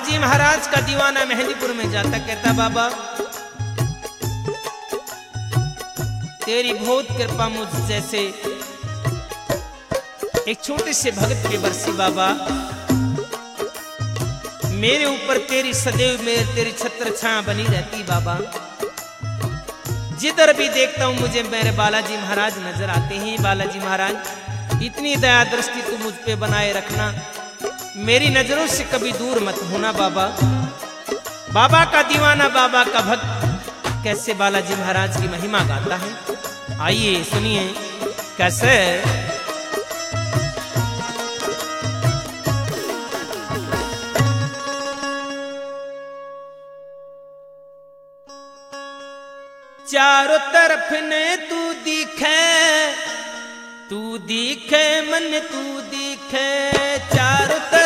बालाजी महाराज का दीवाना मेहंदीपुर में जाता, कहता बाबा तेरी बहुत कृपा मुझ जैसे एक छोटे से भगत पे बरसी बाबा, मेरे ऊपर तेरी सदैव में तेरी छत्र छाया बनी रहती बाबा। जिधर भी देखता हूं मुझे मेरे बालाजी महाराज नजर आते हैं। बालाजी महाराज इतनी दया दृष्टि तू मुझ पे बनाए रखना, मेरी नजरों से कभी दूर मत होना बाबा। बाबा का दीवाना, बाबा का भक्त कैसे बालाजी महाराज की महिमा गाता है, आइए सुनिए कैसे। चारों तरफ ने तू दिखे मन तू दिखे, चारों तरफ